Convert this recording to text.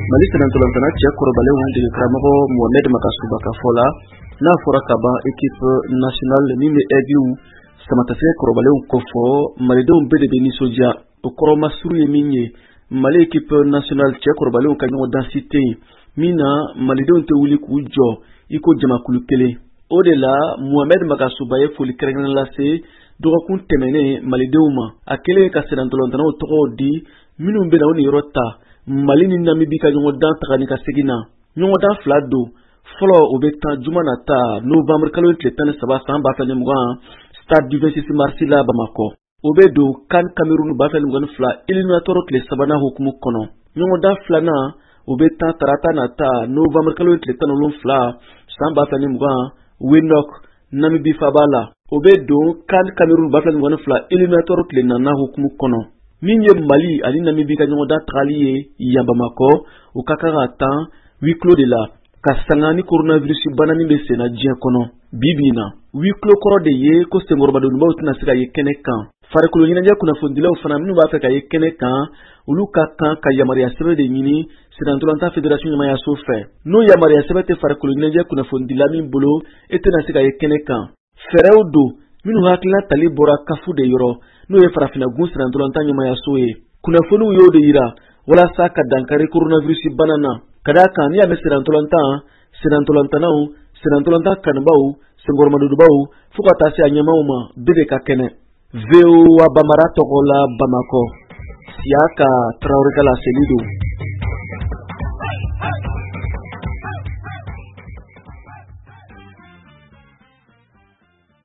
Mali senantolantana cɛ kɔrɔbalenw dege karamɔgɔ Mohamed Makasuba ka fɔ la n'a fɔra ka ban équipe nationale min bɛ aigu samatasɛ kɔrɔbalenw kɔfɔ malidenw bɛɛ de bɛ nisɔndiya o kɔrɔ masuru ye min ye Mali équipe nationale cɛ kɔrɔbalenw ka ɲɔgɔn dansi tɛ yen min na malidenw tɛ wuli k'u jɔ i ko jamakulu kelen o de la Mohamed Makasuba ye foli kɛrɛnkɛrɛnnen lase dɔgɔkun tɛmɛnen malidenw ma a kɛlen ka senantolantanaw tɔgɔ di minnu bɛna o ni yɔrɔ ta Mali ni Namibie ka ɲɔgɔn dan taga ni ka segin na ɲɔgɔn dan fila don fɔlɔ o bɛ tan juma nata novembre kalo tile 13 san 2020 stade du 26 mars la Bamako o bɛ don CAN Cameroun 2022 éliminatoire tile 3nan hukumu kɔnɔ ɲɔgɔn dan filanan o bɛ tan tarata nata novembre kalo tile 17 san 2020 Windhoek Namibie faba la o bɛ don CAN Cameroun 2022 éliminatoire tile 4nan hukumu kɔnɔ min ye Mali ani Namibie ka ɲɔgɔn dan tagali ye yan Bamako o ka kan ka tan huis clos de la ka sanga ni coronavirus bana min bɛ senna diɲɛ kɔnɔ bibi na huis clos kɔrɔ de ye ko senkɔrɔbadenbaw tɛna se ka ye kɛnɛ kan farikolo ɲɛnajɛ kunnafonidilaw fana minnu b'a fɛ ka ye kɛnɛ kan olu ka kan ka yamaruya sɛbɛn de ɲini senantolanta fédération ɲɛmayaso fɛ n'o yamaruya sɛbɛn tɛ farikolo ɲɛnajɛ kunnafonidila min bolo e tɛna se ka ye kɛnɛ kan fɛɛrɛw don minnu hakilina tali bɔra kafu de yɔrɔ n'o ye farafina gun senantolanta ɲɛmayaso ye kunnafoniw y'o de yira walasa ka dankari coronavirus bana na ka d'a kan n'i y'a mɛn senantolantanaw senantolanta kanubaw senkɔrɔmadobaw fo ka taa se a ɲɛmaw ma bɛɛ de ka kɛnɛ VOA Bambara tɔgɔ la Bamako Siaka Traoré ka laseli don